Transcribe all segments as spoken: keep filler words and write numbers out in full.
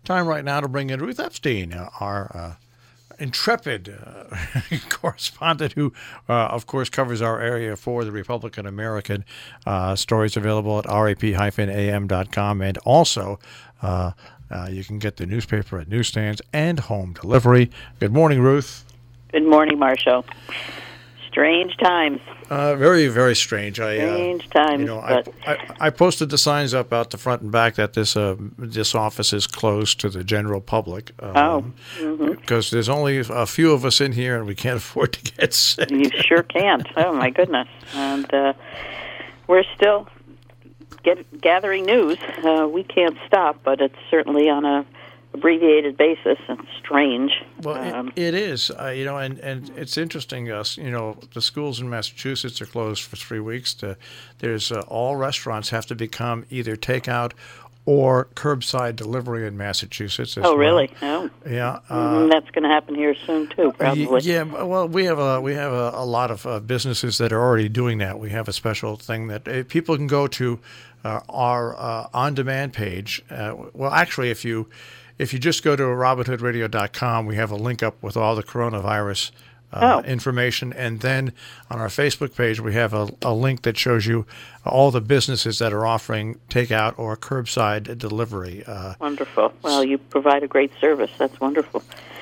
time right now to bring in Ruth Epstein, uh, our uh, intrepid uh, correspondent who, uh, of course, covers our area for the Republican American. Uh, stories available at rap dash a m dot com, and also uh, uh, you can get the newspaper at newsstands and home delivery. Good morning, Ruth. Good morning, Marshall. Strange times. Uh, very, very strange. I, strange uh, times. You know, I, I, I posted the signs up out the front and back that this uh, this office is closed to the general public. Um, oh. Mm-hmm. Because there's only a few of us in here, and we can't afford to get sick. You sure can't. Oh, my goodness. And uh, we're still get, gathering news. Uh, we can't stop, but it's certainly on a abbreviated basis and strange. Well, um, it, it is, uh, you know, and, and it's interesting. Us, you know, the schools in Massachusetts are closed for three weeks. To, there's uh, all restaurants have to become either takeout or curbside delivery in Massachusetts. As oh, well. really? Oh, yeah. Uh, mm, that's going to happen here soon too, probably. Yeah. Well, we have a we have a, a lot of uh, businesses that are already doing that. We have a special thing that uh, people can go to uh, our uh, on-demand page. Uh, well, actually, if you If you just go to robin hood radio dot com, we have a link up with all the coronavirus uh, oh. information. And then on our Facebook page, we have a, a link that shows you all the businesses that are offering takeout or curbside delivery. Uh, wonderful. Well, you provide a great service. That's wonderful.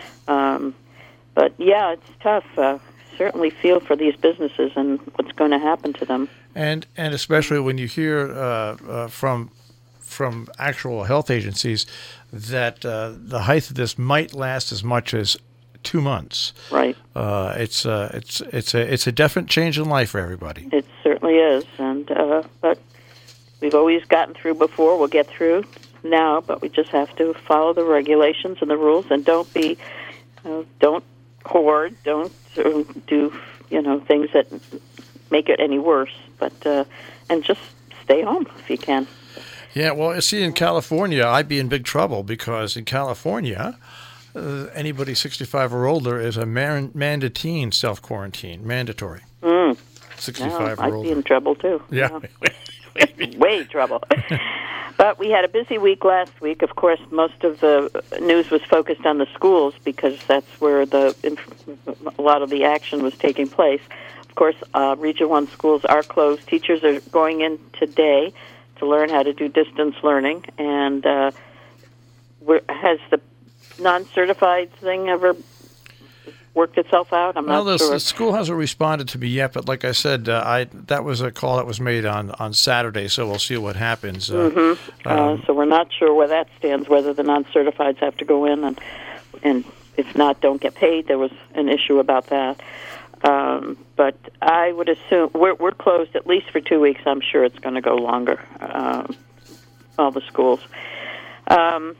Um, but, yeah, it's tough. Uh, certainly feel for these businesses and what's going to happen to them. And, and especially when you hear uh, uh, from from actual health agencies that uh, the height of this might last as much as two months. Right. Uh, it's uh, it's it's a it's a definite change in life for everybody. It certainly is, and uh, but we've always gotten through before. We'll get through now, but we just have to follow the regulations and the rules, and don't be uh, don't hoard, don't uh, do you know things that make it any worse. But uh, and just stay home if you can. Yeah, well, see, in California, I'd be in big trouble because in California, uh, anybody sixty-five or older is a man- mandatine self-quarantine, mandatory. Mm. sixty-five no, or older. I'd be in trouble, too. Yeah. yeah. Way trouble. But we had a busy week last week. Of course, most of the news was focused on the schools because that's where the a lot of the action was taking place. Of course, uh, Region one schools are closed. Teachers are going in today to learn how to do distance learning. And uh, has the non-certified thing ever worked itself out? I'm well, not the, sure. the school hasn't responded to me yet, but like I said, uh, I that was a call that was made on, on Saturday, so we'll see what happens. Uh, mm-hmm. um, uh, so we're not sure where that stands, whether the non-certifieds have to go in, and, and if not, don't get paid. There was an issue about that. Um, but I would assume we're, we're closed at least for two weeks. I'm sure it's going to go longer, um, all the schools. Um,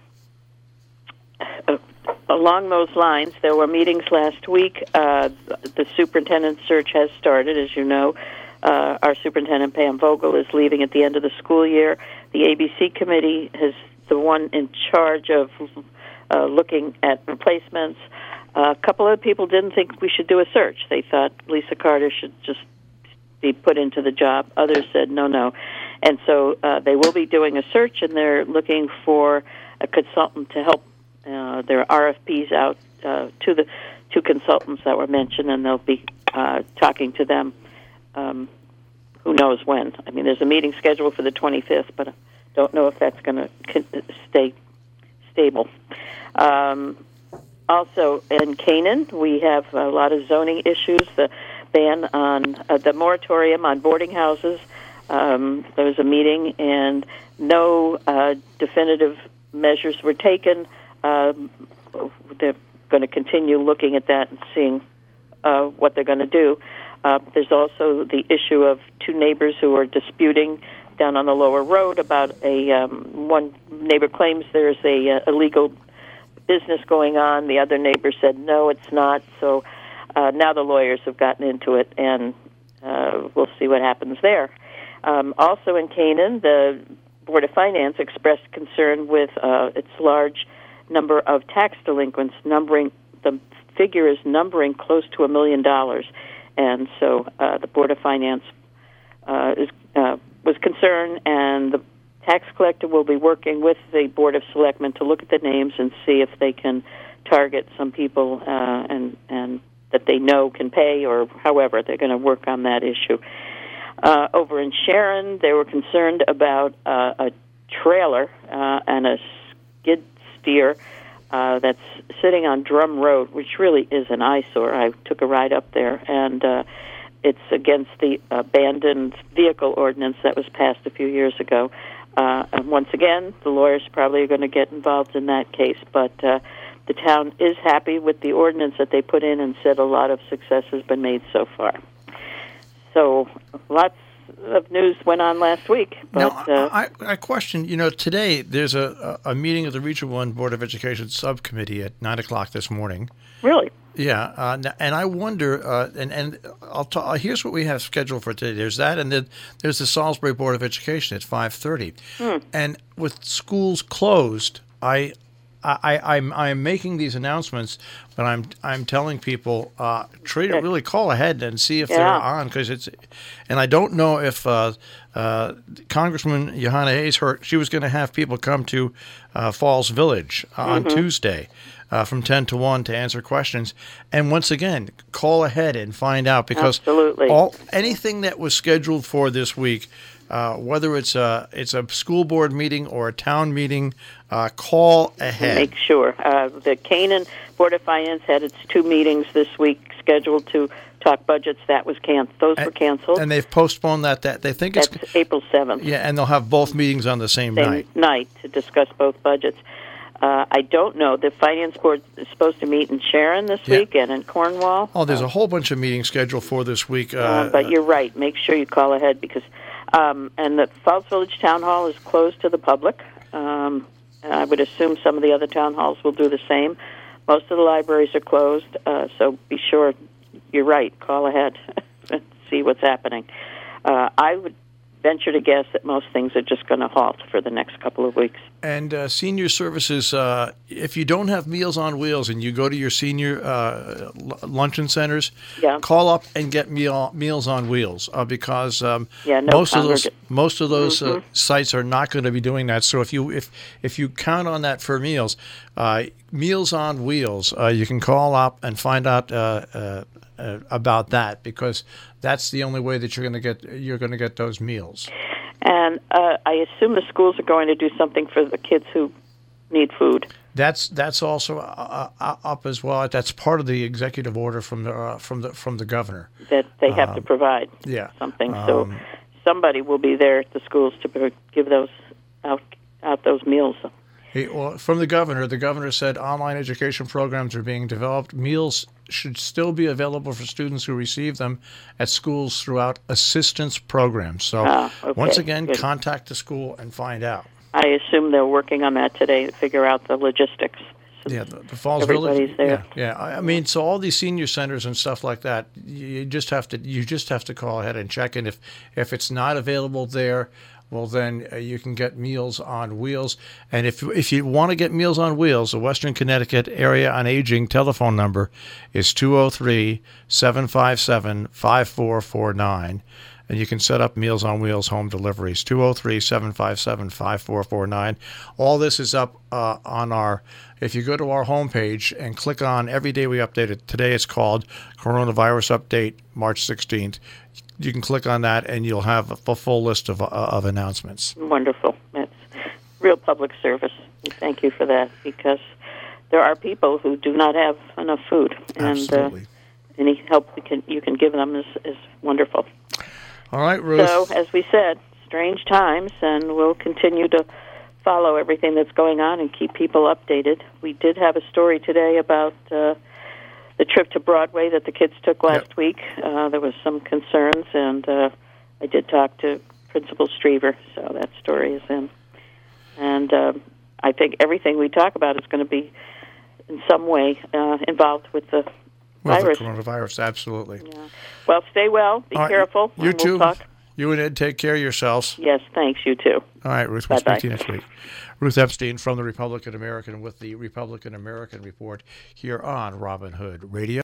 uh, along those lines, there were meetings last week. Uh, the superintendent search has started, as you know. Uh, our superintendent, Pam Vogel, is leaving at the end of the school year. The A B C committee is the one in charge of uh, looking at replacements. Uh, a couple of people didn't think we should do a search. They thought Lisa Carter should just be put into the job. Others said no, no. And so uh, they will be doing a search, and they're looking for a consultant to help. Uh, there are R F Ps out uh, to the two consultants that were mentioned, and they'll be uh, talking to them um, who knows when. I mean, there's a meeting scheduled for the twenty-fifth, but I don't know if that's going to stay stable. Um Also, in Canaan, we have a lot of zoning issues. The ban on uh, the moratorium on boarding houses. Um, there was a meeting, and no uh, definitive measures were taken. Um, they're going to continue looking at that and seeing uh, what they're going to do. Uh, there's also the issue of two neighbors who are disputing down on the lower road about a um, one neighbor claims there's a uh, illegal business going on. The other neighbor said, no, it's not. So uh, now the lawyers have gotten into it, and uh, we'll see what happens there. Um, also in Canaan, the Board of Finance expressed concern with uh, its large number of tax delinquents, numbering the figure is numbering close to a million dollars. And so uh, the Board of Finance uh, is, uh, was concerned, and the tax collector will be working with the Board of Selectmen to look at the names and see if they can target some people uh, and and that they know can pay, or however they're going to work on that issue. Uh, over in Sharon, they were concerned about uh, a trailer uh, and a skid steer uh, that's sitting on Drum Road, which really is an eyesore. I took a ride up there, and uh, it's against the abandoned vehicle ordinance that was passed a few years ago. Uh, and once again, the lawyers probably are going to get involved in that case, but uh, the town is happy with the ordinance that they put in and said a lot of success has been made so far. So lots of news went on last week. But, now, uh, I, I question, you know, today there's a, a meeting of the Region one Board of Education Subcommittee at nine o'clock this morning. Really? Yeah, uh, and I wonder, uh, and, and I'll ta- here's what we have scheduled for today. There's that, and then there's the Salisbury Board of Education at five thirty. Hmm. And with schools closed, I, I, I'm I'm making these announcements, but I'm I'm telling people uh, try to really call ahead and see if yeah. they're on, because it's, and I don't know if uh, uh, Congressman Johanna Hayes, her, she was going to have people come to uh, Falls Village uh, on mm-hmm. Tuesday. Uh, from ten to one to answer questions. And once again, call ahead and find out, because Absolutely. all anything that was scheduled for this week, uh, whether it's a, it's a school board meeting or a town meeting, uh, call ahead. Make sure. Uh, the Canaan Board of Finance had its two meetings this week scheduled to talk budgets. That was can- Those and, were canceled. And they've postponed that. That They think That's it's April seventh. Yeah, and they'll have both meetings on the same, same night. night to discuss both budgets. Uh, I don't know. The Finance Board is supposed to meet in Sharon this yeah. week and in Cornwall. Oh, there's uh, a whole bunch of meetings scheduled for this week. Uh, uh, but you're right. Make sure you call ahead, because um, and the Falls Village Town Hall is closed to the public. Um, I would assume some of the other town halls will do the same. Most of the libraries are closed, uh, so be sure. You're right. Call ahead and see what's happening. Uh, I would venture to guess that most things are just going to halt for the next couple of weeks. And uh, senior services, uh, if you don't have Meals on Wheels and you go to your senior uh, l- luncheon centers, yeah. call up and get meal, Meals on Wheels, uh, because um, yeah, no most of those most of those mm-hmm. uh, sites are not going to be doing that. So if you if if you count on that for meals, uh, Meals on Wheels, uh, you can call up and find out uh, uh, uh, about that, because that's the only way that you're going to get you're going to get those meals. And uh, I assume the schools are going to do something for the kids who need food. That's that's also uh, uh, up as well. That's part of the executive order from the uh, from the from the governor that they have um, to provide. Yeah. something. Um, so somebody will be there at the schools to give those out out those meals. He, well, from the governor, the governor said online education programs are being developed. Meals should still be available for students who receive them at schools throughout assistance programs. So ah, okay. once again, Good. Contact the school and find out. I assume they're working on that today to figure out the logistics. Yeah, the, the Falls Everybody's Village. there. Yeah, yeah. I mean, so all these senior centers and stuff like that, you just have to you just have to call ahead and check. And if if it's not available there, well, then uh, you can get Meals on Wheels. And if if you want to get Meals on Wheels, the Western Connecticut Area on Aging telephone number is two oh three, seven five seven, five four four nine. And you can set up Meals on Wheels home deliveries, two oh three, seven five seven, five four four nine. All this is up uh, on our, if you go to our homepage and click on Every Day We Update It, today it's called Coronavirus Update, March sixteenth. You can click on that and you'll have a full list of, uh, of announcements. Wonderful. That's real public service. Thank you for that, because there are people who do not have enough food. And, Absolutely. Uh, any help we can, you can give them is, is wonderful. All right, Ruth. So, as we said, strange times, and we'll continue to follow everything that's going on and keep people updated. We did have a story today about uh, the trip to Broadway that the kids took last yep. week. Uh, there was some concerns, and uh, I did talk to Principal Striever, so that story is in. And uh, I think everything we talk about is going to be in some way uh, involved with the Well, virus. the coronavirus, absolutely. Yeah. Well, stay well. Be right, careful. You and too. We'll talk. You and Ed, take care of yourselves. Yes, thanks. You too. All right, Ruth. We'll Bye-bye. speak to you next week. Ruth Epstein from the Republican American with the Republican American Report here on Robin Hood Radio.